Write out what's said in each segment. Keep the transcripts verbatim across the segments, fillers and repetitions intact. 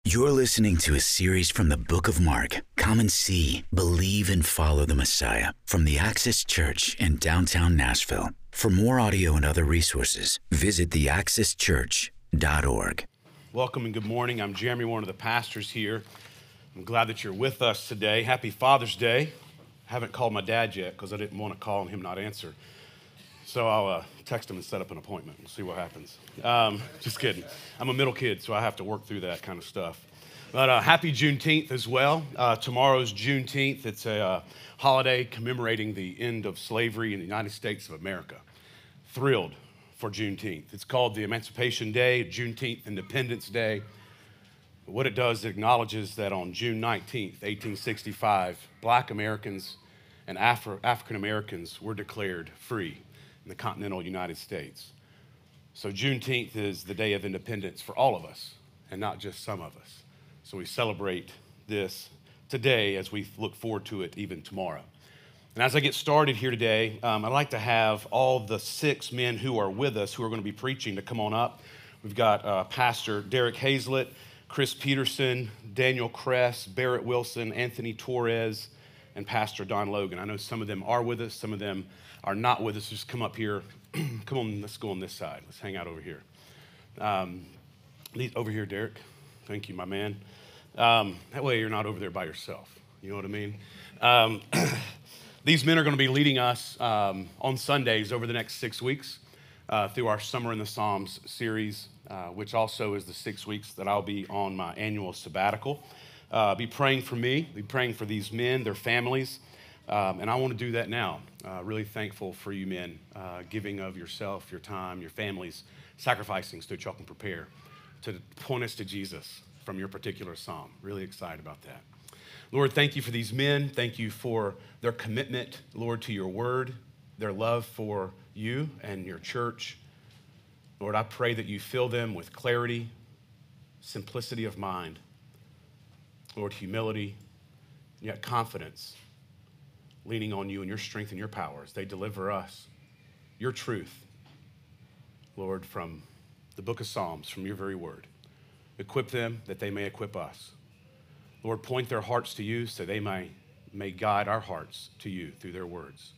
You're listening to a series from the book of Mark. Come and see, believe, and follow the Messiah from the Access Church in downtown Nashville. For more audio and other resources, visit the access church dot org. Welcome and good morning. I'm Jeremy, one of the pastors here. I'm glad that you're with us today. Happy Father's Day. I haven't called my dad yet because I didn't want to call and him not answer. So I'll uh, text him and set up an appointment. We'll see what happens. Um, just kidding. I'm a middle kid, so I have to work through that kind of stuff. But uh, happy Juneteenth as well. Uh, tomorrow's Juneteenth. It's a uh, holiday commemorating the end of slavery in the United States of America. Thrilled for Juneteenth. It's called the Emancipation Day, Juneteenth Independence Day. But what it does, it acknowledges that on June nineteenth, eighteen sixty-five, Black Americans and Afro- African Americans were declared free in the continental United States. So Juneteenth is the day of independence for all of us, and not just some of us. So we celebrate this today as we look forward to it even tomorrow. And as I get started here today, um, I'd like to have all the six men who are with us, who are going to be preaching, to come on up. We've got uh, Pastor Derek Hazlett, Chris Peterson, Daniel Kress, Barrett Wilson, Anthony Torres, and Pastor Don Logan. I know some of them are with us, some of them are not with us. Just come up here. Come on, let's go on this side. Let's hang out over here. Um, over here, Derek. Thank you, my man. Um, that way you're not over there by yourself. You know what I mean? Um, these men are going to be leading us um, on Sundays over the next six weeks uh, through our Summer in the Psalms series, uh, which also is the six weeks that I'll be on my annual sabbatical. Uh, be praying for me, be praying for these men, their families, um, and I want to do that now. Uh, really thankful for you men, uh, giving of yourself, your time, your families, sacrificing so that y'all can prepare to point us to Jesus from your particular psalm. Really excited about that. Lord, thank you for these men. Thank you for their commitment, Lord, to your word, their love for you and your church. Lord, I pray that you fill them with clarity, simplicity of mind, Lord, humility, yet confidence, leaning on you and your strength and your power as they deliver us your truth, Lord, from the book of Psalms, from your very word. Equip them that they may equip us. Lord, point their hearts to you so they may, may guide our hearts to you through their words.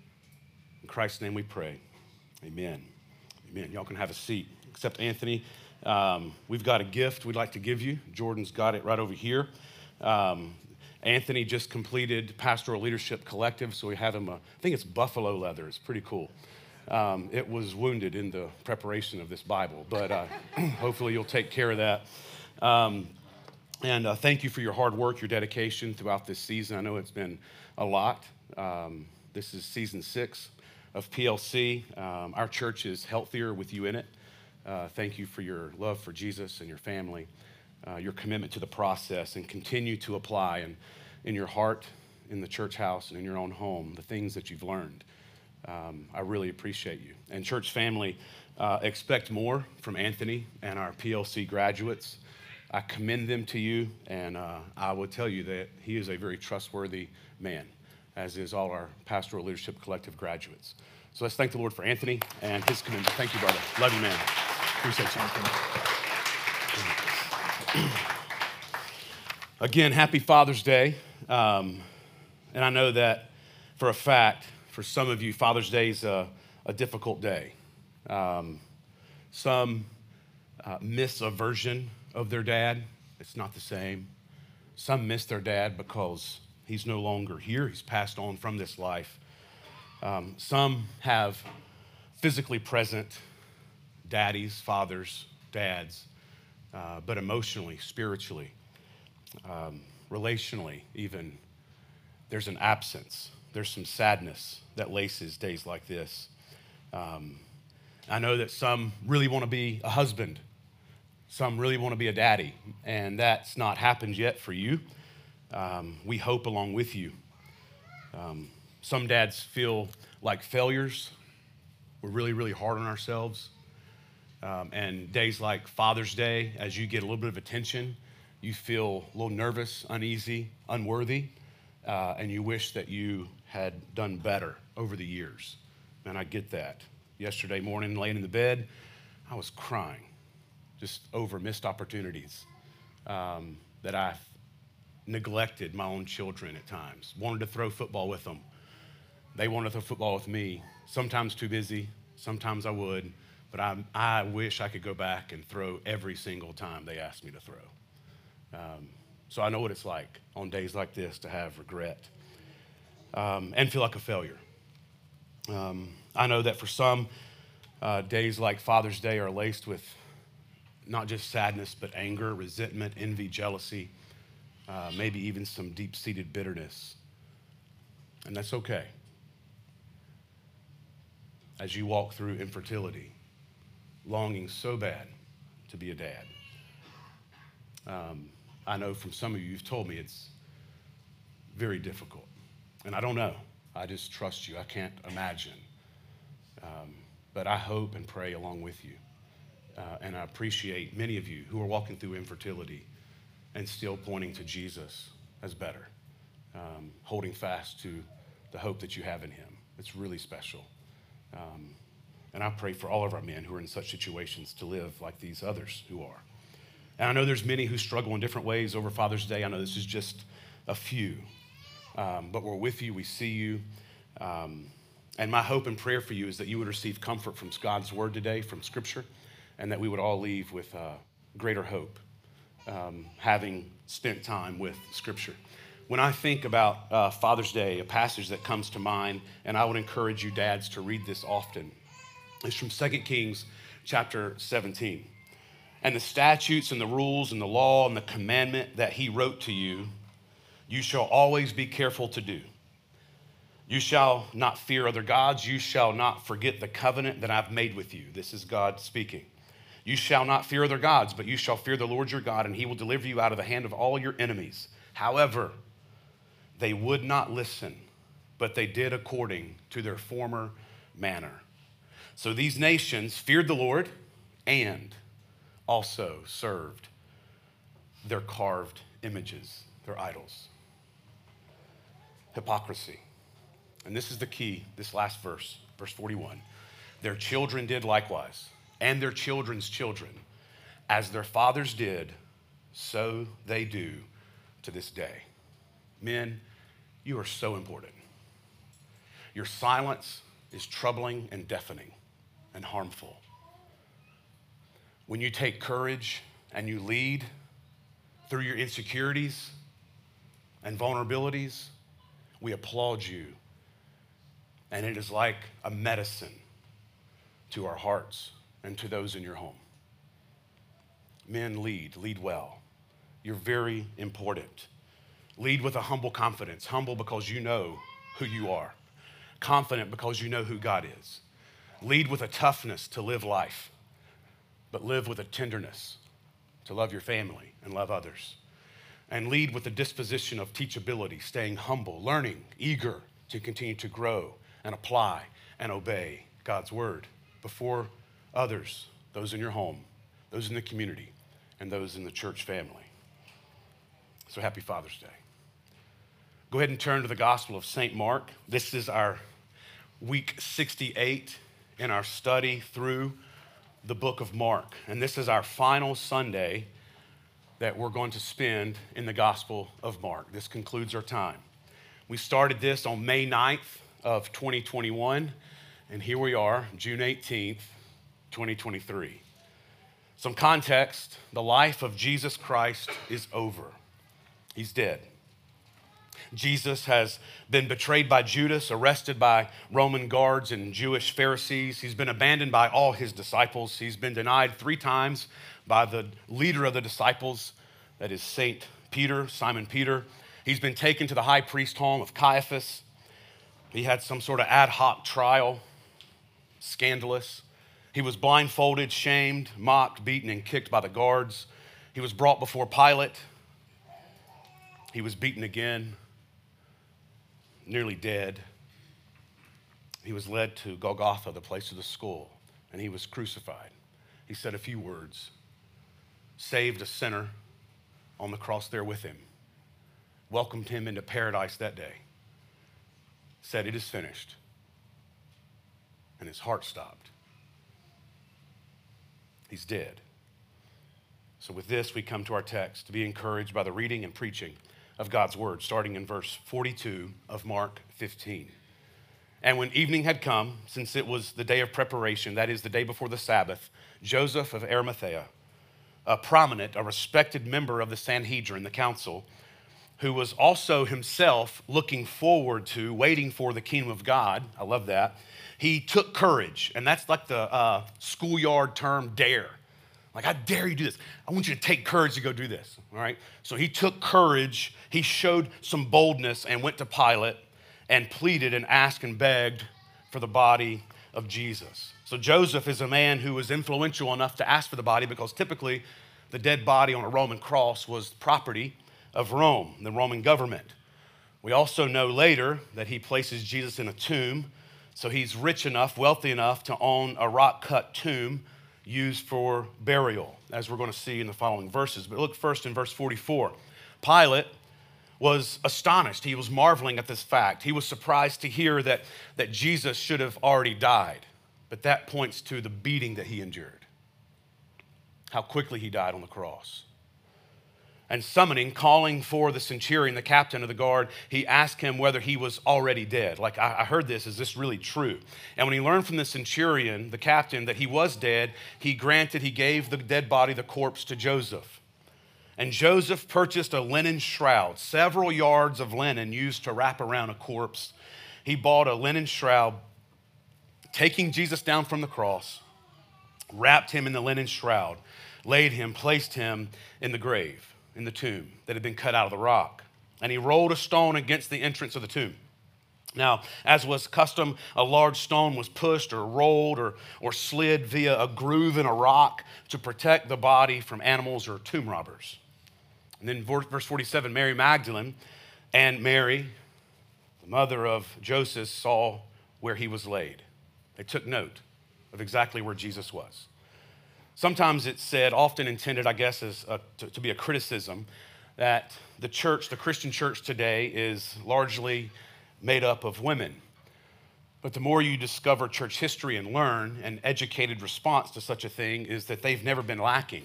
In Christ's name we pray. Amen. Amen. Y'all can have a seat. Except Anthony, um, we've got a gift we'd like to give you. Jordan's got it right over here. Um, Anthony just completed Pastoral Leadership Collective, so we have him, a, I think it's buffalo leather. It's pretty cool. Um, it was wounded in the preparation of this Bible, but uh, hopefully you'll take care of that. Um, and uh, thank you for your hard work, your dedication throughout this season. I know it's been a lot. Um, this is season six of P L C. Um, our church is healthier with you in it. Uh, thank you for your love for Jesus and your family, uh, your commitment to the process, and continue to apply in, in your heart, in the church house, and in your own home, the things that you've learned. Um, I really appreciate you. And church family, uh, expect more from Anthony and our P L C graduates. I commend them to you, and uh, I will tell you that he is a very trustworthy man, as is all our Pastoral Leadership Collective graduates. So let's thank the Lord for Anthony and his commitment. Thank you, brother. Love you, man. Appreciate you. Again, happy Father's Day. Um, and I know that for a fact, for some of you, Father's Day is a, a difficult day. Um, some uh, miss a version of their dad. It's not the same. Some miss their dad because he's no longer here. He's passed on from this life. Um, some have physically present daddies, fathers, dads, uh, but emotionally, spiritually, um, relationally even, there's an absence. There's some sadness that laces days like this. Um, I know that some really want to be a husband. Some really want to be a daddy, and that's not happened yet for you. Um, we hope along with you. Um, some dads feel like failures. We're really, really hard on ourselves. Um, and days like Father's Day, as you get a little bit of attention, you feel a little nervous, uneasy, unworthy, uh, and you wish that you had done better over the years. And I get that. Yesterday morning, laying in the bed, I was crying just over missed opportunities um, that I've neglected my own children at times, wanted to throw football with them. They wanted to throw football with me, sometimes too busy, sometimes I would, but I, I wish I could go back and throw every single time they asked me to throw. Um, so I know what it's like on days like this to have regret um, and feel like a failure. Um, I know that for some, uh, days like Father's Day are laced with not just sadness, but anger, resentment, envy, jealousy, uh, maybe even some deep-seated bitterness. And that's okay. As you walk through infertility, longing so bad to be a dad. Um, I know from some of you, you've told me it's very difficult. And I don't know. I just trust you. I can't imagine. Um, but I hope and pray along with you. Uh, and I appreciate many of you who are walking through infertility and still pointing to Jesus as better, um, holding fast to the hope that you have in him. It's really special. Um, and I pray for all of our men who are in such situations to live like these others who are. And I know there's many who struggle in different ways over Father's Day. I know this is just a few, um, but we're with you, we see you. Um, and my hope and prayer for you is that you would receive comfort from God's word today, from Scripture, and that we would all leave with uh, greater hope, um, having spent time with Scripture. When I think about uh, Father's Day, a passage that comes to mind, and I would encourage you dads to read this often, is from Second Kings chapter seventeen. And the statutes and the rules and the law and the commandment that he wrote to you, you shall always be careful to do. You shall not fear other gods. You shall not forget the covenant that I've made with you. This is God speaking. You shall not fear other gods, but you shall fear the Lord your God, and he will deliver you out of the hand of all your enemies. However, they would not listen, but they did according to their former manner. So these nations feared the Lord and also served their carved images, their idols. Hypocrisy. And this is the key, this last verse, verse forty-one. Their children did likewise, and their children's children, as their fathers did, so they do to this day. Men, you are so important. Your silence is troubling and deafening and harmful. When you take courage and you lead through your insecurities and vulnerabilities, we applaud you. And it is like a medicine to our hearts and to those in your home. Men, lead, lead well. You're very important. Lead with a humble confidence. Humble because you know who you are. Confident because you know who God is. Lead with a toughness to live life, but live with a tenderness to love your family and love others. And lead with a disposition of teachability, staying humble, learning, eager to continue to grow and apply and obey God's word before others, those in your home, those in the community, and those in the church family. So happy Father's Day. Go ahead and turn to the Gospel of Saint Mark. This is our week sixty-eight in our study through the book of Mark. And this is our final Sunday that we're going to spend in the Gospel of Mark. This concludes our time. We started this on May ninth of twenty twenty-one, and here we are, June eighteenth, twenty twenty-three. Some context, the life of Jesus Christ is over. He's dead. Jesus has been betrayed by Judas, arrested by Roman guards and Jewish Pharisees. He's been abandoned by all his disciples. He's been denied three times by the leader of the disciples, that is Saint Peter, Simon Peter. He's been taken to the high priest home of Caiaphas. He had some sort of ad hoc trial, scandalous. He was blindfolded, shamed, mocked, beaten, and kicked by the guards. He was brought before Pilate. He was beaten again, nearly dead. He was led to Golgotha, the place of the skull, and he was crucified. He said a few words, saved a sinner on the cross there with him, welcomed him into paradise that day, said, "It is finished," and his heart stopped. He's dead. So with this, we come to our text to be encouraged by the reading and preaching of God's word, starting in verse forty-two of Mark fifteen. And when evening had come, since it was the day of preparation, that is the day before the Sabbath, Joseph of Arimathea, a prominent, a respected member of the Sanhedrin, the council, who was also himself looking forward to, waiting for the kingdom of God. I love that. He took courage, and that's like the uh, schoolyard term, dare. Like, I dare you to do this. I want you to take courage to go do this, all right? So he took courage, he showed some boldness and went to Pilate and pleaded and asked and begged for the body of Jesus. So Joseph is a man who was influential enough to ask for the body because typically the dead body on a Roman cross was property of Rome, the Roman government. We also know later that he places Jesus in a tomb, so he's rich enough, wealthy enough to own a rock-cut tomb used for burial, as we're going to see in the following verses. But look first in verse forty-four. Pilate was astonished. He was marveling at this fact. He was surprised to hear that, that Jesus should have already died. But that points to the beating that he endured, how quickly he died on the cross. And summoning, calling for the centurion, the captain of the guard, he asked him whether he was already dead. Like, I, I heard this, is this really true? And when he learned from the centurion, the captain, that he was dead, he granted, he gave the dead body, the corpse, to Joseph. And Joseph purchased a linen shroud, several yards of linen used to wrap around a corpse. He bought a linen shroud, taking Jesus down from the cross, wrapped him in the linen shroud, laid him, placed him in the grave, in the tomb that had been cut out of the rock. And he rolled a stone against the entrance of the tomb. Now, as was custom, a large stone was pushed or rolled or, or slid via a groove in a rock to protect the body from animals or tomb robbers. And then verse forty-seven, Mary Magdalene and Mary, the mother of Joseph, saw where he was laid. They took note of exactly where Jesus was. Sometimes it's said, often intended, I guess, as a, to, to be a criticism, that the church, the Christian church today, is largely made up of women. But the more you discover church history and learn, an educated response to such a thing is that they've never been lacking.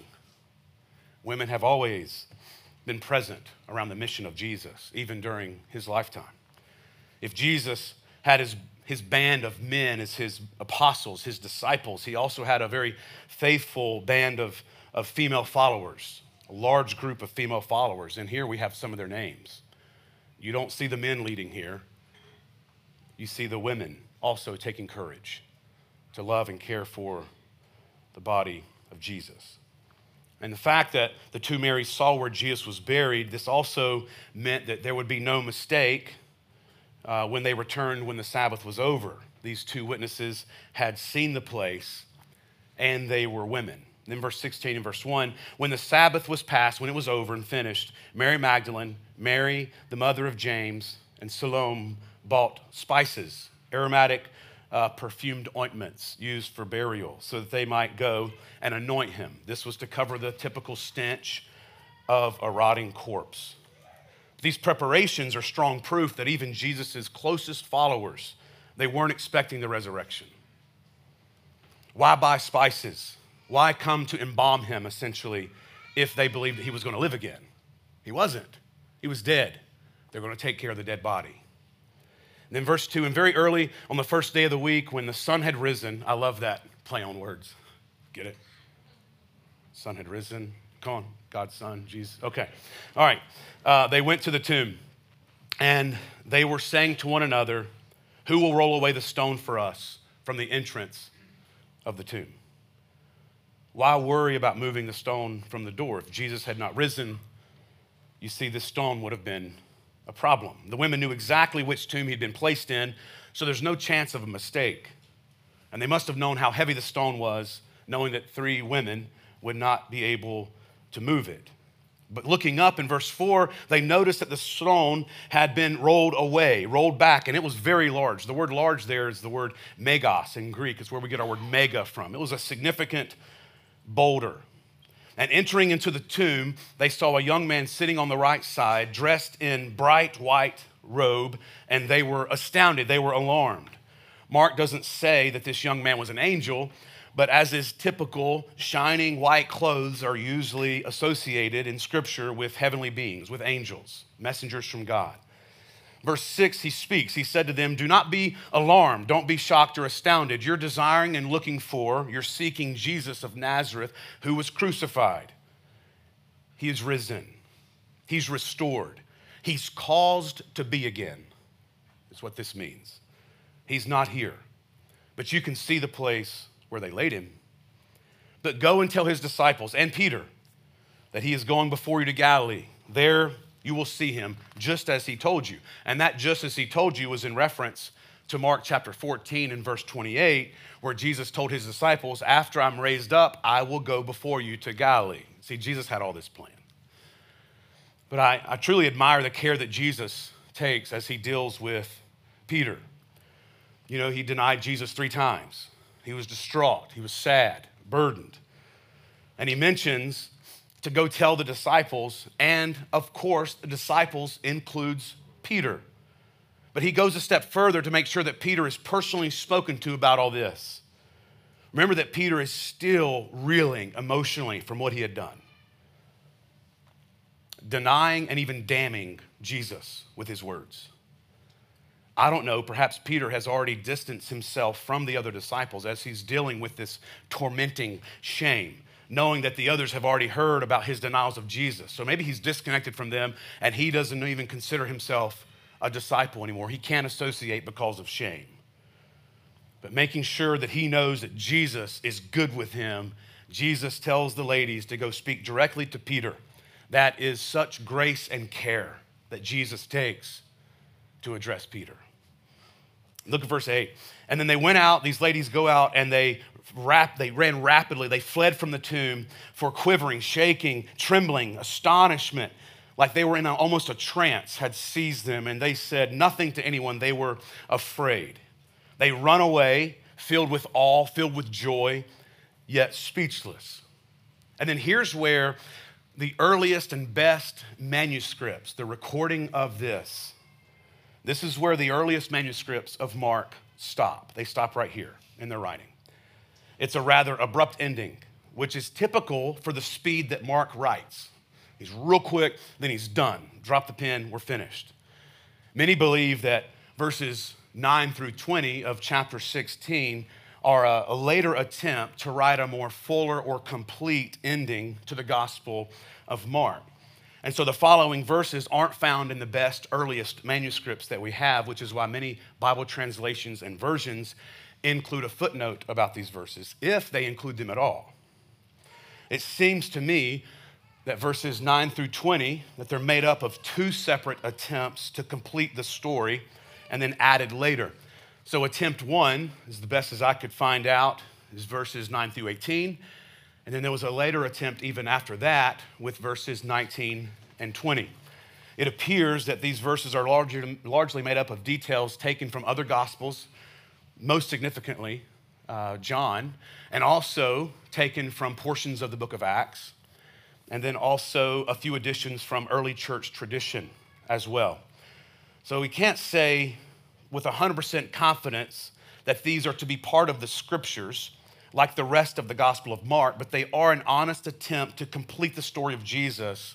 Women have always been present around the mission of Jesus, even during his lifetime. If Jesus had his his band of men as his apostles, his disciples, he also had a very faithful band of, of female followers, a large group of female followers. And here we have some of their names. You don't see the men leading here. You see the women also taking courage to love and care for the body of Jesus. And the fact that the two Marys saw where Jesus was buried, this also meant that there would be no mistake Uh, when they returned when the Sabbath was over. These two witnesses had seen the place, and they were women. Then verse sixteen and verse one, when the Sabbath was past, when it was over and finished, Mary Magdalene, Mary, the mother of James, and Salome bought spices, aromatic uh, perfumed ointments used for burial, so that they might go and anoint him. This was to cover the typical stench of a rotting corpse. These preparations are strong proof that even Jesus' closest followers, they weren't expecting the resurrection. Why buy spices? Why come to embalm him, essentially, if they believed that he was going to live again? He wasn't. He was dead. They're going to take care of the dead body. And then verse two, and very early on the first day of the week, when the sun had risen, I love that play on words. Get it? Sun had risen. Come on, God's son, Jesus. Okay, all right. Uh, they went to the tomb, and they were saying to one another, who will roll away the stone for us from the entrance of the tomb? Why worry about moving the stone from the door? If Jesus had not risen, you see, this stone would have been a problem. The women knew exactly which tomb he'd been placed in, so there's no chance of a mistake. And they must have known how heavy the stone was, knowing that three women would not be able to move it. But looking up in verse four, they noticed that the stone had been rolled away, rolled back, and it was very large. The word large there is the word megos in Greek. It's where we get our word mega from. It was a significant boulder. And entering into the tomb, they saw a young man sitting on the right side, dressed in bright white robe, and they were astounded. They were alarmed. Mark doesn't say that this young man was an angel, But as is typical, shining white clothes are usually associated in Scripture with heavenly beings, with angels, messengers from God. Verse six, he speaks. He said to them, do not be alarmed. Don't be shocked or astounded. You're desiring and looking for, you're seeking Jesus of Nazareth, who was crucified. He is risen. He's restored. He's caused to be again. That's what this means. He's not here. But you can see the place where they laid him. But go and tell his disciples and Peter that he is going before you to Galilee. There you will see him just as he told you. And that just as he told you was in reference to Mark chapter fourteen and verse twenty-eight, where Jesus told his disciples, after I'm raised up, I will go before you to Galilee. See, Jesus had all this planned. But I, I truly admire the care that Jesus takes as he deals with Peter. You know, he denied Jesus three times. He was distraught. He was sad, burdened. And he mentions to go tell the disciples, and of course, the disciples includes Peter. But he goes a step further to make sure that Peter is personally spoken to about all this. Remember that Peter is still reeling emotionally from what he had done, denying and even damning Jesus with his words. I don't know, perhaps Peter has already distanced himself from the other disciples as he's dealing with this tormenting shame, knowing that the others have already heard about his denials of Jesus. So maybe he's disconnected from them and he doesn't even consider himself a disciple anymore. He can't associate because of shame. But making sure that he knows that Jesus is good with him, Jesus tells the ladies to go speak directly to Peter. That is such grace and care that Jesus takes to address Peter. Look at verse eight. And then they went out, these ladies go out, and they rap, they ran rapidly. They fled from the tomb for quivering, shaking, trembling, astonishment, like they were in a, almost a trance had seized them. And they said nothing to anyone. They were afraid. They run away, filled with awe, filled with joy, yet speechless. And then here's where the earliest and best manuscripts, the recording of this, this is where the earliest manuscripts of Mark stop. They stop right here in their writing. It's a rather abrupt ending, which is typical for the speed that Mark writes. He's real quick, then he's done. Drop the pen, we're finished. Many believe that verses nine through twenty of chapter sixteen are a, a later attempt to write a more fuller or complete ending to the Gospel of Mark. And so the following verses aren't found in the best, earliest manuscripts that we have, which is why many Bible translations and versions include a footnote about these verses, if they include them at all. It seems to me that verses nine through twenty, that they're made up of two separate attempts to complete the story and then added later. So attempt one, is the best as I could find out, is verses nine through eighteen. And then there was a later attempt even after that with verses nineteen and twenty. It appears that these verses are largely, largely made up of details taken from other Gospels, most significantly uh, John, and also taken from portions of the book of Acts, and then also a few additions from early church tradition as well. So we can't say with one hundred percent confidence that these are to be part of the scriptures like the rest of the Gospel of Mark, but they are an honest attempt to complete the story of Jesus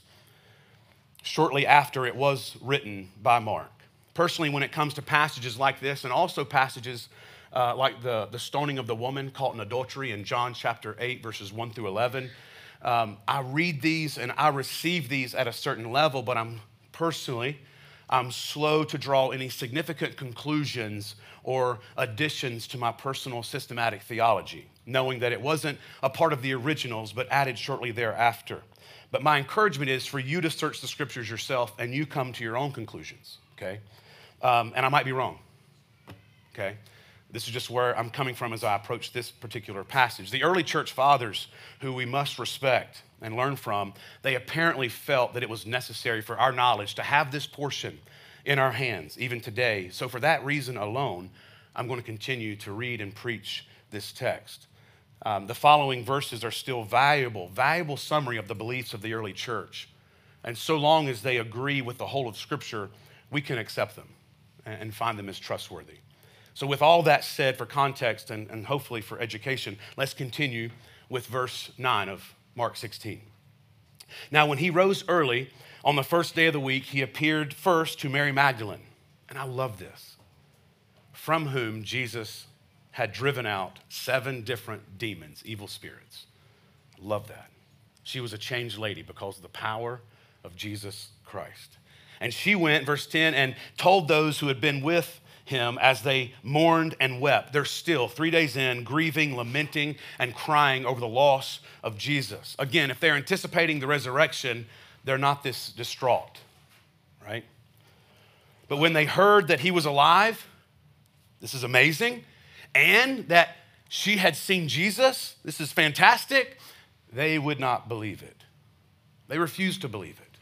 shortly after it was written by Mark. Personally, when it comes to passages like this, and also passages uh, like the, the stoning of the woman caught in adultery in John chapter eight, verses one through eleven, um, I read these and I receive these at a certain level, but I'm personally, I'm slow to draw any significant conclusions or additions to my personal systematic theology, knowing that it wasn't a part of the originals, but added shortly thereafter. But my encouragement is for you to search the scriptures yourself and you come to your own conclusions, okay? Um, and I might be wrong, okay? This is just where I'm coming from as I approach this particular passage. The early church fathers, who we must respect and learn from, they apparently felt that it was necessary for our knowledge to have this portion in our hands, even today. So for that reason alone, I'm going to continue to read and preach this text. Um, the following verses are still valuable, valuable summary of the beliefs of the early church. And so long as they agree with the whole of Scripture, we can accept them and find them as trustworthy. So with all that said, for context and, and hopefully for education, let's continue with verse nine of Mark sixteen. Now, when he rose early on the first day of the week, he appeared first to Mary Magdalene. And I love this. From whom Jesus had driven out seven different demons, evil spirits. Love that. She was a changed lady because of the power of Jesus Christ. And she went, verse ten, and told those who had been with him as they mourned and wept. They're still three days in, grieving, lamenting, and crying over the loss of Jesus. Again, if they're anticipating the resurrection, they're not this distraught, right? But when they heard that he was alive, this is amazing, and that she had seen Jesus, this is fantastic, they would not believe it. They refused to believe it.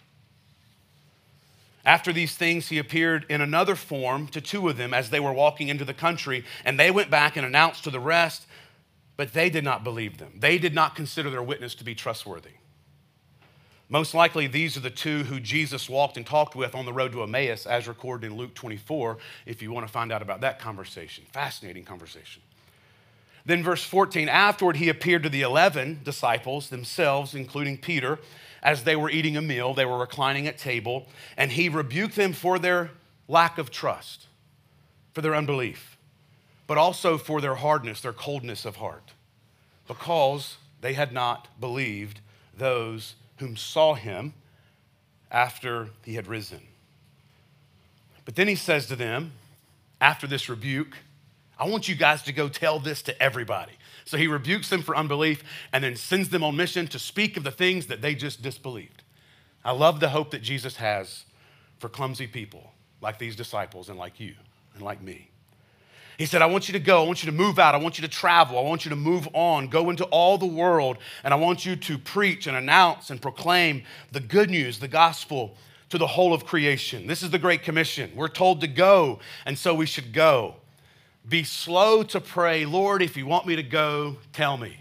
After these things, he appeared in another form to two of them as they were walking into the country, and they went back and announced to the rest, but they did not believe them. They did not consider their witness to be trustworthy. Most likely, these are the two who Jesus walked and talked with on the road to Emmaus, as recorded in Luke twenty-four, if you want to find out about that conversation. Fascinating conversation. Then verse fourteen, afterward he appeared to the eleven disciples themselves, including Peter, as they were eating a meal. They were reclining at table, and he rebuked them for their lack of trust, for their unbelief, but also for their hardness, their coldness of heart, because they had not believed those whom saw him after he had risen. But then he says to them, after this rebuke, I want you guys to go tell this to everybody. So he rebukes them for unbelief and then sends them on mission to speak of the things that they just disbelieved. I love the hope that Jesus has for clumsy people like these disciples and like you and like me. He said, I want you to go. I want you to move out. I want you to travel. I want you to move on. Go into all the world, and I want you to preach and announce and proclaim the good news, the gospel, to the whole of creation. This is the Great Commission. We're told to go, and so we should go. Be slow to pray, Lord, if you want me to go, tell me.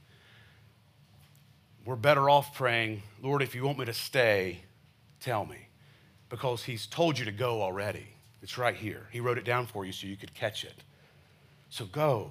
We're better off praying, Lord, if you want me to stay, tell me. Because he's told you to go already. It's right here. He wrote it down for you so you could catch it. So go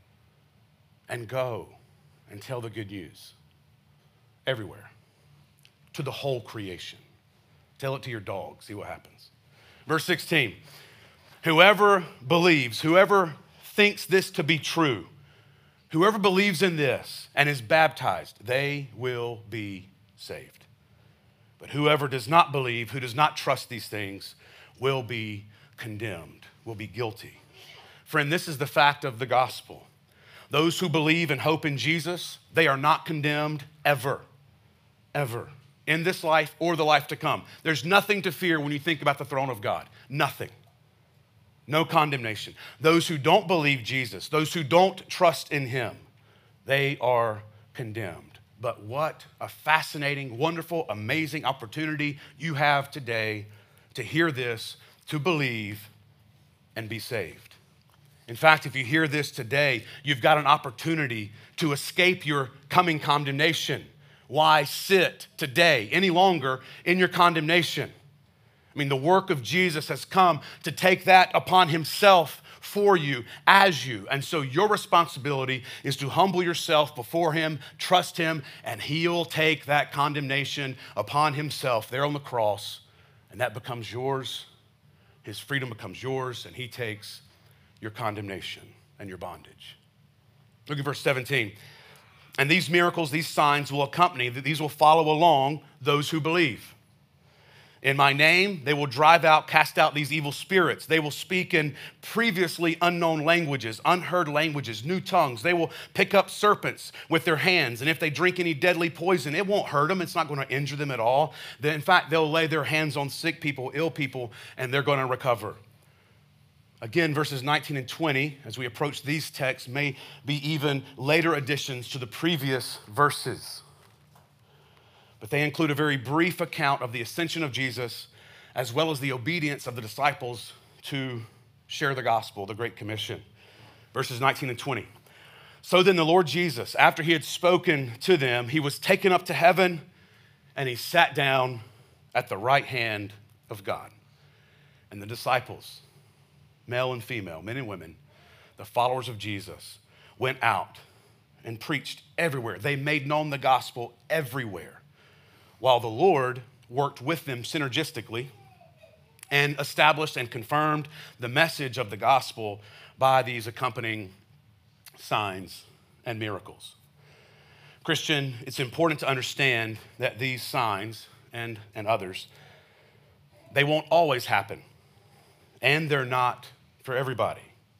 and go and tell the good news everywhere, to the whole creation. Tell it to your dog, see what happens. Verse sixteen, whoever believes, whoever thinks this to be true, whoever believes in this and is baptized, they will be saved. But whoever does not believe, who does not trust these things, will be condemned, will be guilty. Friend, this is the fact of the gospel. Those who believe and hope in Jesus, they are not condemned ever, ever, in this life or the life to come. There's nothing to fear when you think about the throne of God. Nothing. No condemnation. Those who don't believe Jesus, those who don't trust in him, they are condemned. But what a fascinating, wonderful, amazing opportunity you have today to hear this, to believe, and be saved. In fact, if you hear this today, you've got an opportunity to escape your coming condemnation. Why sit today any longer in your condemnation? I mean, the work of Jesus has come to take that upon himself for you, as you. And so your responsibility is to humble yourself before him, trust him, and he'll take that condemnation upon himself there on the cross, and that becomes yours. His freedom becomes yours, and he takes your condemnation and your bondage. Look at verse seventeen. And these miracles, these signs will accompany, these will follow along those who believe. In my name, they will drive out, cast out these evil spirits. They will speak in previously unknown languages, unheard languages, new tongues. They will pick up serpents with their hands. And if they drink any deadly poison, it won't hurt them. It's not going to injure them at all. In fact, they'll lay their hands on sick people, ill people, and they're going to recover. Again, verses nineteen and twenty, as we approach these texts, may be even later additions to the previous verses. But they include a very brief account of the ascension of Jesus, as well as the obedience of the disciples to share the gospel, the Great Commission. Verses nineteen and twenty. So then the Lord Jesus, after he had spoken to them, he was taken up to heaven, and he sat down at the right hand of God. And the disciples, male and female, men and women, the followers of Jesus, went out and preached everywhere. They made known the gospel everywhere, while the Lord worked with them synergistically and established and confirmed the message of the gospel by these accompanying signs and miracles. Christian, it's important to understand that these signs and, and others, they won't always happen, and they're not for everybody.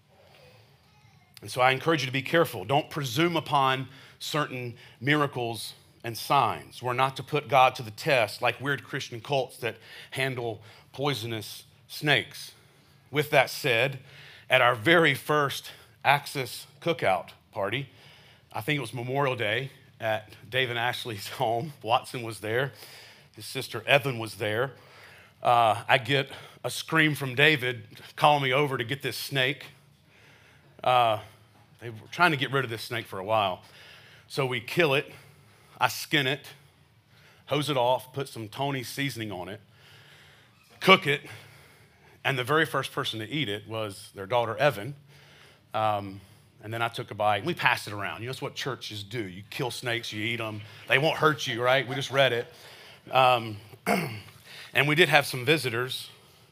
And so I encourage you to be careful. Don't presume upon certain miracles and signs. We're not to put God to the test like weird Christian cults that handle poisonous snakes. With that said, at our very first Axis cookout party, I think it was Memorial Day at Dave and Ashley's home, Watson was there, his sister Evan was there. Uh, I get a scream from David calling me over to get this snake. Uh, they were trying to get rid of this snake for a while. So we kill it, I skin it, hose it off, put some Tony's seasoning on it, cook it, and the very first person to eat it was their daughter, Evan. Um, and then I took a bite, and we passed it around. You know, that's what churches do. You kill snakes, you eat them. They won't hurt you, right? We just read it. Um, and we did have some visitors.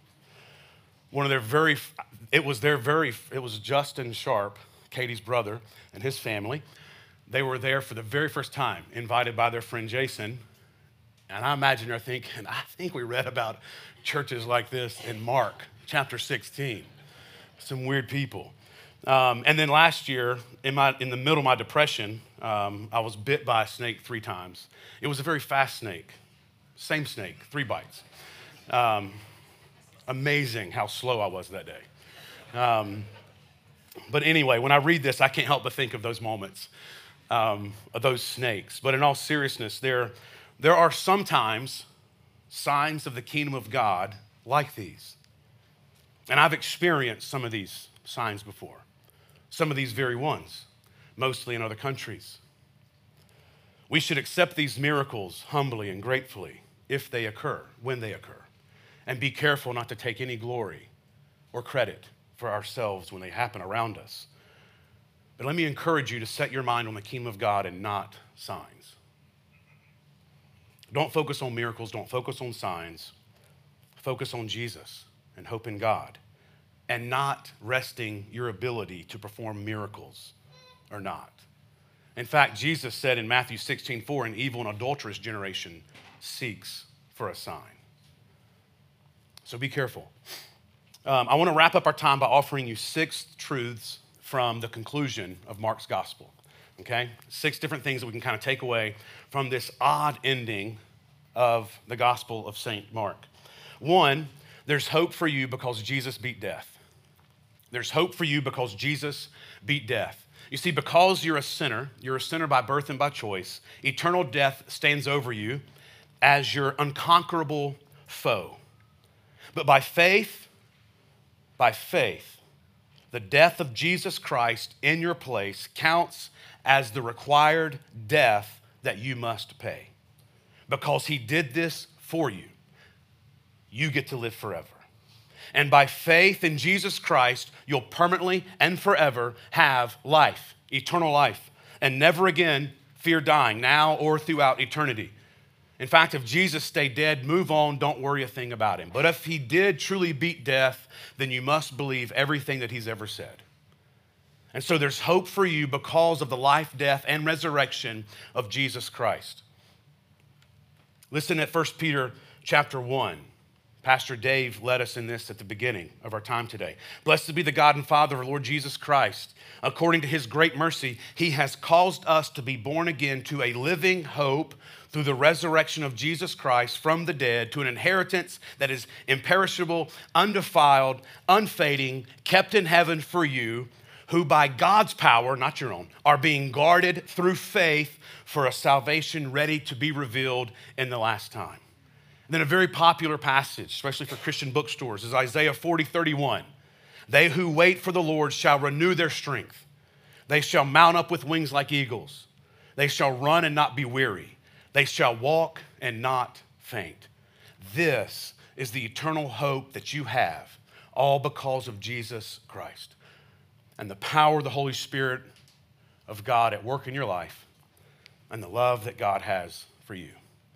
One of their very, it was their very, it was Justin Sharp, Katie's brother, and his family. They were there for the very first time, invited by their friend Jason. And I imagine they're thinking, I think we read about churches like this in Mark chapter sixteen. Some weird people. Um, and then last year, in, my, in the middle of my depression, um, I was bit by a snake three times. It was a very fast snake. Same snake, three bites. Um, amazing how slow I was that day. Um, but anyway, when I read this, I can't help but think of those moments, um, of those snakes. But in all seriousness, there, there are sometimes signs of the kingdom of God like these. And I've experienced some of these signs before, some of these very ones, mostly in other countries. We should accept these miracles humbly and gratefully if they occur, when they occur, and be careful not to take any glory or credit for ourselves when they happen around us. But let me encourage you to set your mind on the kingdom of God and not signs. Don't focus on miracles, don't focus on signs. Focus on Jesus and hope in God, and not resting your ability to perform miracles or not. In fact, Jesus said in Matthew sixteen four, an evil and adulterous generation seeks for a sign. So be careful. Um, I want to wrap up our time by offering you six truths from the conclusion of Mark's gospel, okay? Six different things that we can kind of take away from this odd ending of the gospel of Saint Mark. One, there's hope for you because Jesus beat death. There's hope for you because Jesus beat death. You see, because you're a sinner, you're a sinner by birth and by choice, eternal death stands over you as your unconquerable foe. But by faith, by faith, the death of Jesus Christ in your place counts as the required death that you must pay. Because he did this for you, you get to live forever. And by faith in Jesus Christ, you'll permanently and forever have life, eternal life, and never again fear dying, now or throughout eternity. In fact, if Jesus stayed dead, move on, don't worry a thing about him. But if he did truly beat death, then you must believe everything that he's ever said. And so there's hope for you because of the life, death, and resurrection of Jesus Christ. Listen at First Peter chapter one. Pastor Dave led us in this at the beginning of our time today. Blessed be the God and Father of our Lord Jesus Christ. According to his great mercy, he has caused us to be born again to a living hope through the resurrection of Jesus Christ from the dead, to an inheritance that is imperishable, undefiled, unfading, kept in heaven for you, who by God's power, not your own, are being guarded through faith for a salvation ready to be revealed in the last time. And then a very popular passage, especially for Christian bookstores, is Isaiah forty thirty-one. They who wait for the Lord shall renew their strength. They shall mount up with wings like eagles. They shall run and not be weary. They shall walk and not faint. This is the eternal hope that you have, all because of Jesus Christ. and the power of the Holy Spirit of God at work in your life and the love that God has for you.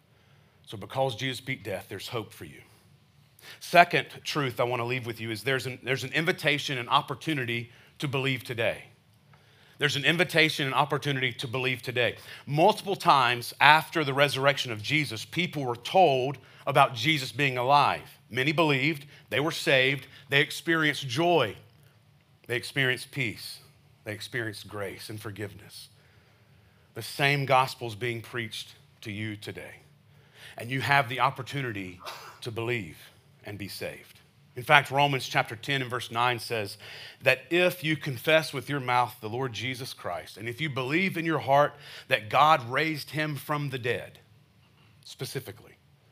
So because Jesus beat death, there's hope for you. Second truth I want to leave with you is there's an, there's an invitation and opportunity to believe today. There's an invitation and opportunity to believe today. Multiple times after the resurrection of Jesus, people were told about Jesus being alive. Many believed, they were saved, they experienced joy, they experienced peace, they experienced grace and forgiveness. The same gospel is being preached to you today. And you have the opportunity to believe and be saved. In fact, Romans chapter ten and verse nine says that if you confess with your mouth the Lord Jesus Christ, and if you believe in your heart that God raised him from the dead, specifically,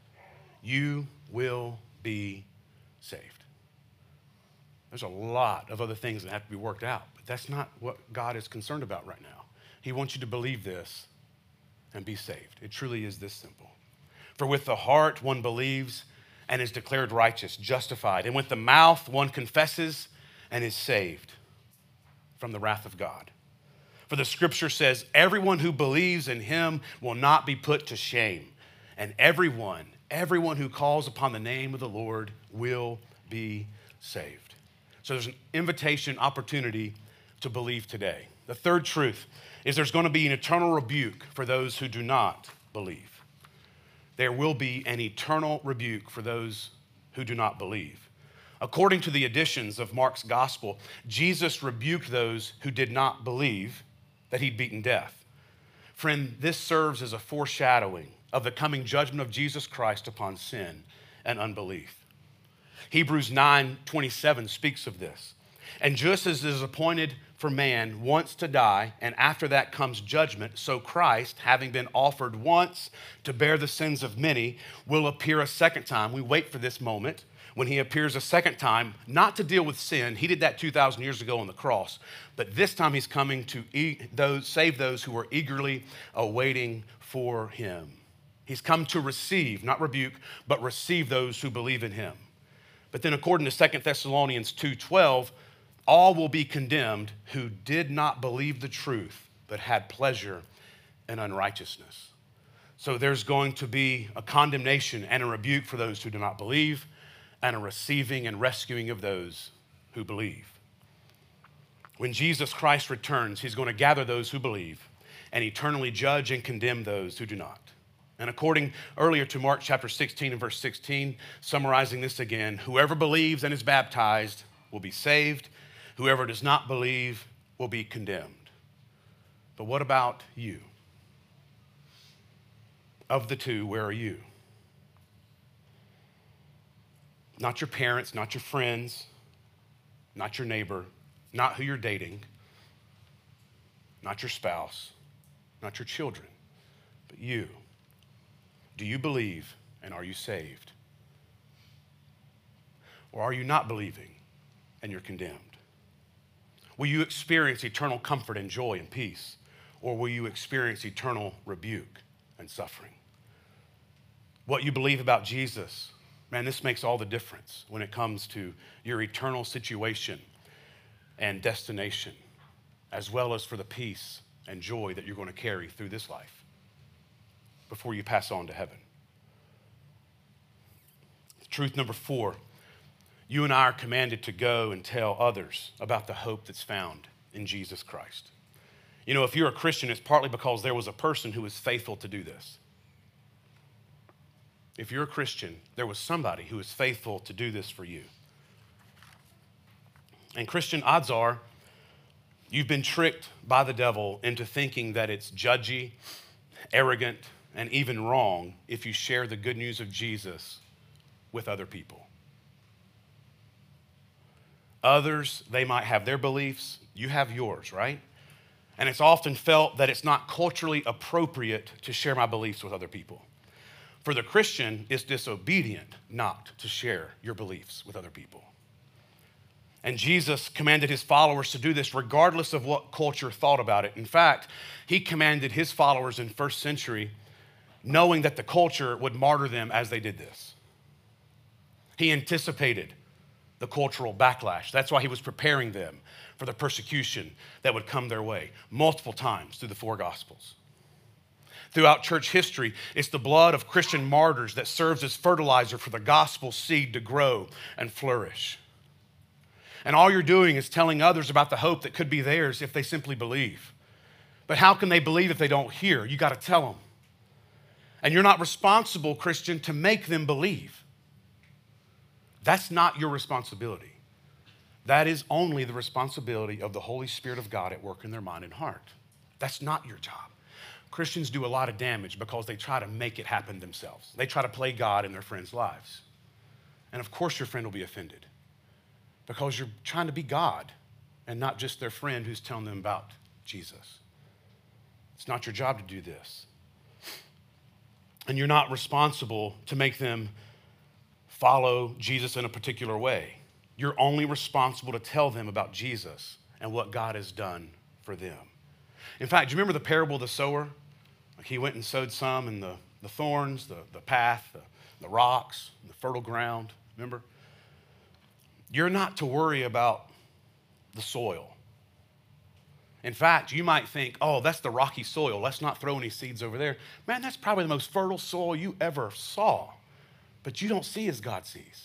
you will be saved. There's a lot of other things that have to be worked out, but that's not what God is concerned about right now. He wants you to believe this and be saved. It truly is this simple. For with the heart one believes and is declared righteous, justified. And with the mouth one confesses and is saved from the wrath of God. For the scripture says, everyone who believes in him will not be put to shame. And everyone, everyone who calls upon the name of the Lord will be saved. So there's an invitation, opportunity to believe today. The third truth is there's going to be an eternal rebuke for those who do not believe. There will be an eternal rebuke for those who do not believe. According to the editions of Mark's gospel, Jesus rebuked those who did not believe that he'd beaten death. Friend, this serves as a foreshadowing of the coming judgment of Jesus Christ upon sin and unbelief. Hebrews nine twenty-seven speaks of this. And just as it is appointed for man once to die, and after that comes judgment, so Christ, having been offered once to bear the sins of many, will appear a second time. We wait for this moment when he appears a second time, not to deal with sin. He did that two thousand years ago on the cross. But this time he's coming to e- those, save those who are eagerly awaiting for him. He's come to receive, not rebuke, but receive those who believe in him. But then according to Second Thessalonians two twelve, all will be condemned who did not believe the truth, but had pleasure in unrighteousness. So there's going to be a condemnation and a rebuke for those who do not believe, and a receiving and rescuing of those who believe. When Jesus Christ returns, he's going to gather those who believe and eternally judge and condemn those who do not. And according earlier to Mark chapter sixteen and verse sixteen, summarizing this again, whoever believes and is baptized will be saved. Whoever does not believe will be condemned. But what about you? Of the two, where are you? Not your parents, not your friends, not your neighbor, not who you're dating, not your spouse, not your children, but you. Do you believe and are you saved? Or are you not believing and you're condemned? Will you experience eternal comfort and joy and peace? Or will you experience eternal rebuke and suffering? What you believe about Jesus, man, this makes all the difference when it comes to your eternal situation and destination, as well as for the peace and joy that you're going to carry through this life before you pass on to heaven. Truth number four, you and I are commanded to go and tell others about the hope that's found in Jesus Christ. You know, if you're a Christian, it's partly because there was a person who was faithful to do this. If you're a Christian, there was somebody who was faithful to do this for you. And Christian, odds are you've been tricked by the devil into thinking that it's judgy, arrogant, and even wrong if you share the good news of Jesus with other people. Others, they might have their beliefs, you have yours, right? And it's often felt that it's not culturally appropriate to share my beliefs with other people. For the Christian, it's disobedient not to share your beliefs with other people. And Jesus commanded his followers to do this regardless of what culture thought about it. In fact, he commanded his followers in first century knowing that the culture would martyr them as they did this. He anticipated the cultural backlash. That's why he was preparing them for the persecution that would come their way multiple times through the four Gospels. Throughout church history, it's the blood of Christian martyrs that serves as fertilizer for the gospel seed to grow and flourish. And all you're doing is telling others about the hope that could be theirs if they simply believe. But how can they believe if they don't hear? You got to tell them. And you're not responsible, Christian, to make them believe. That's not your responsibility. That is only the responsibility of the Holy Spirit of God at work in their mind and heart. That's not your job. Christians do a lot of damage because they try to make it happen themselves. They try to play God in their friends' lives. And of course your friend will be offended because you're trying to be God and not just their friend who's telling them about Jesus. It's not your job to do this. And you're not responsible to make them follow Jesus in a particular way. You're only responsible to tell them about Jesus and what God has done for them. In fact, do you remember the parable of the sower? Like he went and sowed some in the, the thorns, the, the path, the, the rocks, the fertile ground. Remember? You're not to worry about the soil. In fact, you might think, oh, that's the rocky soil. Let's not throw any seeds over there. Man, that's probably the most fertile soil you ever saw. But you don't see as God sees.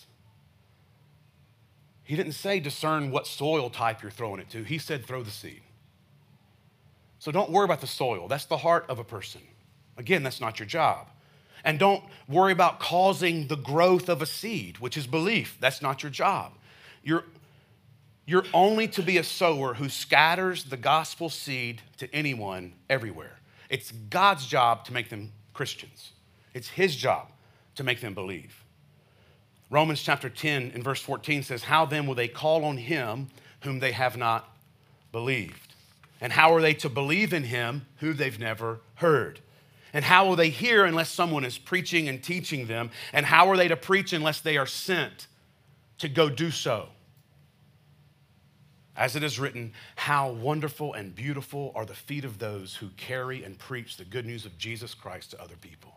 He didn't say discern what soil type you're throwing it to. He said throw the seed. So don't worry about the soil. That's the heart of a person. Again, that's not your job. And don't worry about causing the growth of a seed, which is belief. That's not your job. You're, you're only to be a sower who scatters the gospel seed to anyone everywhere. It's God's job to make them Christians. It's his job to make them believe. Romans chapter ten and verse fourteen says, how then will they call on him whom they have not believed? And how are they to believe in him who they've never heard? And how will they hear unless someone is preaching and teaching them? And how are they to preach unless they are sent to go do so? As it is written, how wonderful and beautiful are the feet of those who carry and preach the good news of Jesus Christ to other people.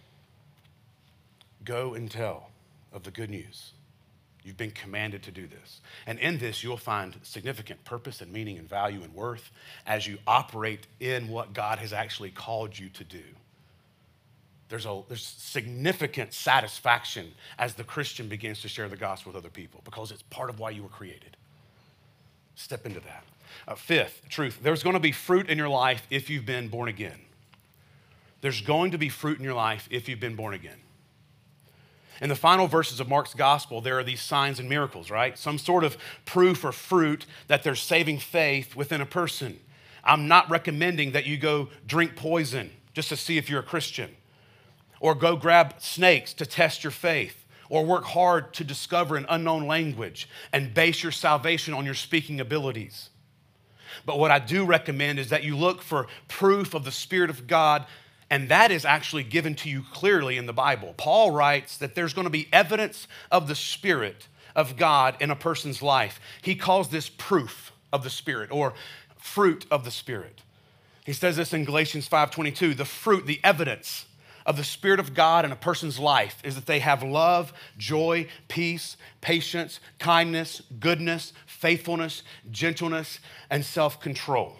Go and tell of the good news. You've been commanded to do this. And in this, you'll find significant purpose and meaning and value and worth as you operate in what God has actually called you to do. There's, a, there's significant satisfaction as the Christian begins to share the gospel with other people because it's part of why you were created. Step into that. Uh, fifth, truth. There's going to be fruit in your life if you've been born again. There's going to be fruit in your life if you've been born again. In the final verses of Mark's gospel, there are these signs and miracles, right? Some sort of proof or fruit that there's saving faith within a person. I'm not recommending that you go drink poison just to see if you're a Christian, or go grab snakes to test your faith, or work hard to discover an unknown language and base your salvation on your speaking abilities. But what I do recommend is that you look for proof of the Spirit of God, and that is actually given to you clearly in the Bible. Paul writes that there's going to be evidence of the Spirit of God in a person's life. He calls this proof of the Spirit or fruit of the Spirit. He says this in Galatians five twenty-two, the fruit, the evidence of the Spirit of God in a person's life is that they have love, joy, peace, patience, kindness, goodness, faithfulness, gentleness, and self-control.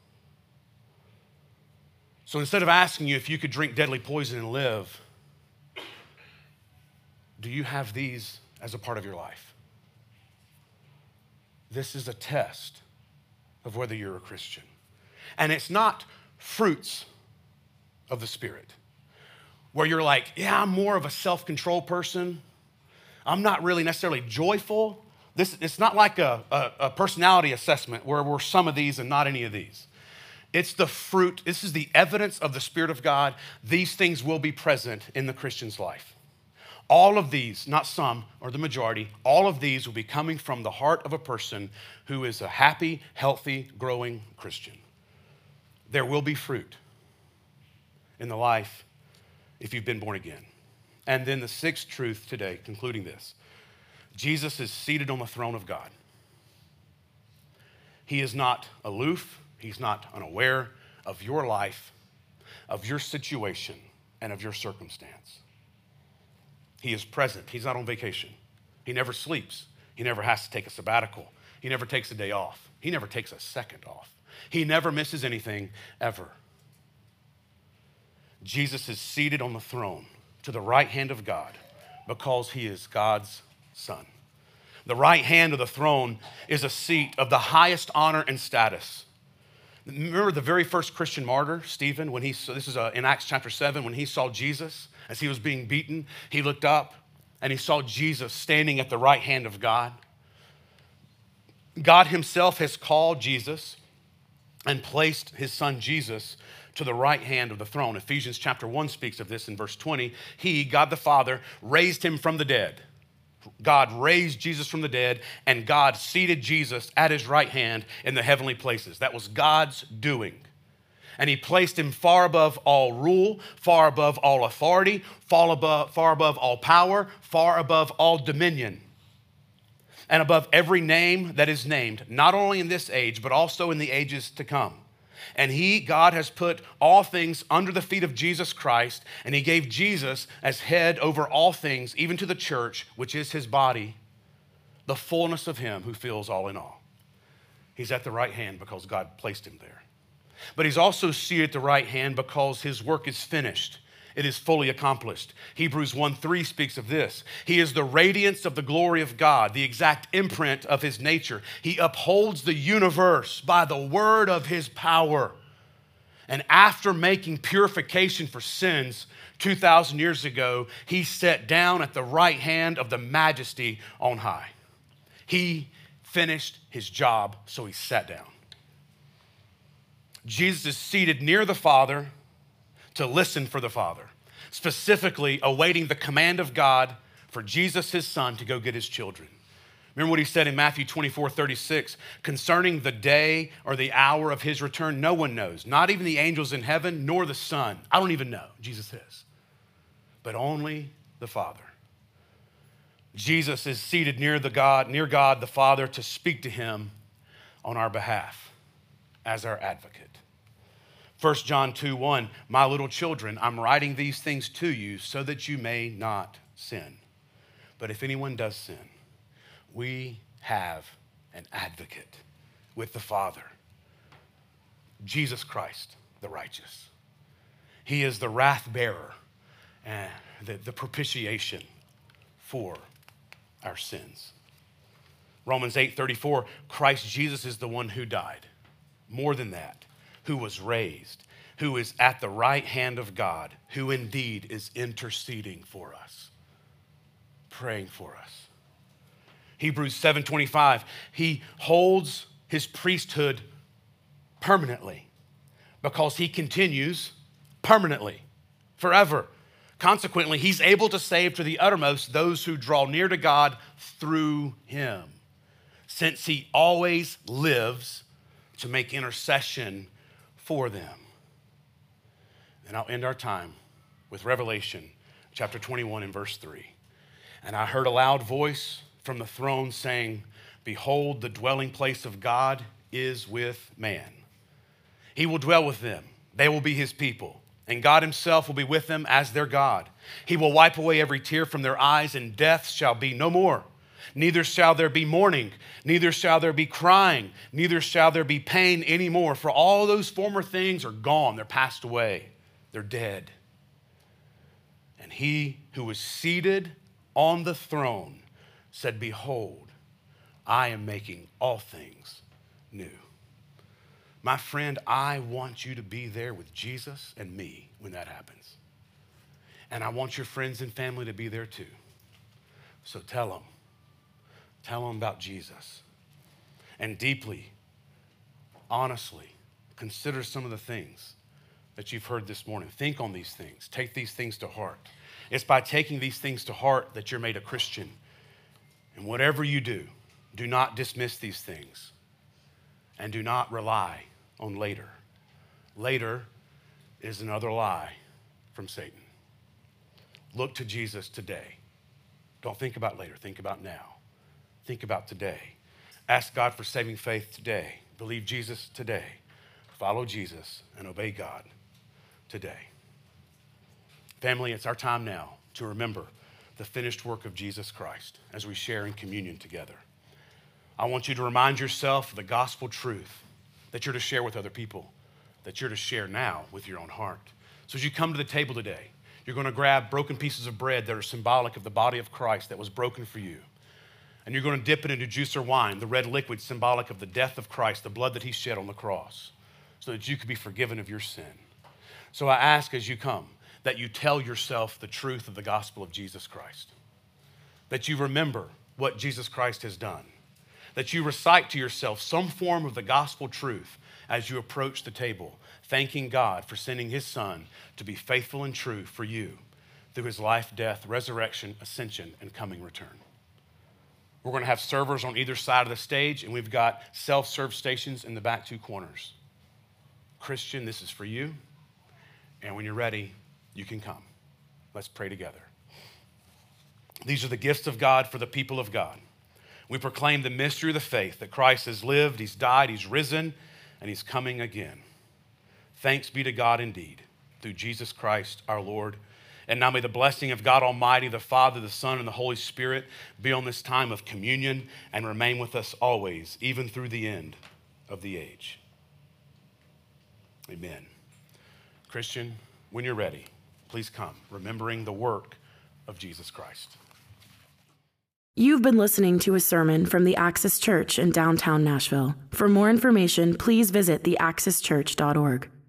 So instead of asking you if you could drink deadly poison and live, do you have these as a part of your life? This is a test of whether you're a Christian. And it's not fruits of the Spirit, where you're like, yeah, I'm more of a self-control person. I'm not really necessarily joyful. This, it's not like a, a, a personality assessment where we're some of these and not any of these. It's the fruit. This is the evidence of the Spirit of God. These things will be present in the Christian's life. All of these, not some or the majority, all of these will be coming from the heart of a person who is a happy, healthy, growing Christian. There will be fruit in the life if you've been born again. And then the sixth truth today, concluding this, Jesus is seated on the throne of God. He is not aloof. He's not unaware of your life, of your situation, and of your circumstance. He is present. He's not on vacation. He never sleeps. He never has to take a sabbatical. He never takes a day off. He never takes a second off. He never misses anything ever. Jesus is seated on the throne to the right hand of God because he is God's son. The right hand of the throne is a seat of the highest honor and status. Remember the very first Christian martyr, Stephen, when he, this is in Acts chapter seven, when he saw Jesus as he was being beaten, he looked up and he saw Jesus standing at the right hand of God. God himself has called Jesus and placed his son Jesus to the right hand of the throne. Ephesians chapter one speaks of this in verse twenty. He, God the Father, raised him from the dead. God raised Jesus from the dead, and God seated Jesus at his right hand in the heavenly places. That was God's doing. And he placed him far above all rule, far above all authority, far above, far above all power, far above all dominion, and above every name that is named, not only in this age, but also in the ages to come. And he, God, has put all things under the feet of Jesus Christ, and he gave Jesus as head over all things, even to the church, which is his body, the fullness of him who fills all in all. He's at the right hand because God placed him there. But he's also seated at the right hand because his work is finished. It is fully accomplished. Hebrews one three speaks of this. He is the radiance of the glory of God, the exact imprint of his nature. He upholds the universe by the word of his power. And after making purification for sins two thousand years ago, he sat down at the right hand of the majesty on high. He finished his job, so he sat down. Jesus is seated near the Father to listen for the Father, specifically awaiting the command of God for Jesus, his son, to go get his children. Remember what he said in Matthew twenty-four thirty-six, concerning the day or the hour of his return, no one knows, not even the angels in heaven, nor the Son. I don't even know, Jesus says, but only the Father. Jesus is seated near the God, near God the Father to speak to him on our behalf as our advocate. First John two one, my little children, I'm writing these things to you so that you may not sin. But if anyone does sin, we have an advocate with the Father, Jesus Christ, the righteous. He is the wrath bearer and the, the propitiation for our sins. Romans eight thirty-four, Christ Jesus is the one who died. More than that, who was raised, who is at the right hand of God, who indeed is interceding for us, praying for us. Hebrews seven twenty-five, he holds his priesthood permanently because he continues permanently, forever. Consequently, he's able to save to the uttermost those who draw near to God through him, since he always lives to make intercession for them. And I'll end our time with Revelation chapter twenty-one and verse three. And I heard a loud voice from the throne saying, behold, the dwelling place of God is with man. He will dwell with them. They will be his people. And God himself will be with them as their God. He will wipe away every tear from their eyes, and death shall be no more. Neither shall there be mourning, neither shall there be crying, neither shall there be pain anymore, for all those former things are gone. They're passed away. They're dead. And he who was seated on the throne said, behold, I am making all things new. My friend, I want you to be there with Jesus and me when that happens. And I want your friends and family to be there too. So tell them. Tell them about Jesus. And deeply, honestly, consider some of the things that you've heard this morning. Think on these things. Take these things to heart. It's by taking these things to heart that you're made a Christian. And whatever you do, do not dismiss these things. And do not rely on later. Later is another lie from Satan. Look to Jesus today. Don't think about later. Think about now. Think about today. Ask God for saving faith today. Believe Jesus today. Follow Jesus and obey God today. Family, it's our time now to remember the finished work of Jesus Christ as we share in communion together. I want you to remind yourself of the gospel truth that you're to share with other people, that you're to share now with your own heart. So as you come to the table today, you're going to grab broken pieces of bread that are symbolic of the body of Christ that was broken for you. And you're going to dip it into juice or wine, the red liquid symbolic of the death of Christ, the blood that he shed on the cross, so that you could be forgiven of your sin. So I ask as you come that you tell yourself the truth of the gospel of Jesus Christ, that you remember what Jesus Christ has done, that you recite to yourself some form of the gospel truth as you approach the table, thanking God for sending his son to be faithful and true for you through his life, death, resurrection, ascension, and coming return. We're going to have servers on either side of the stage, and we've got self-serve stations in the back two corners. Christian, this is for you, and when you're ready, you can come. Let's pray together. These are the gifts of God for the people of God. We proclaim the mystery of the faith that Christ has lived, he's died, he's risen, and he's coming again. Thanks be to God indeed, through Jesus Christ our Lord. And now may the blessing of God Almighty, the Father, the Son, and the Holy Spirit be on this time of communion and remain with us always, even through the end of the age. Amen. Christian, when you're ready, please come, remembering the work of Jesus Christ. You've been listening to a sermon from the Access Church in downtown Nashville. For more information, please visit the access church dot org.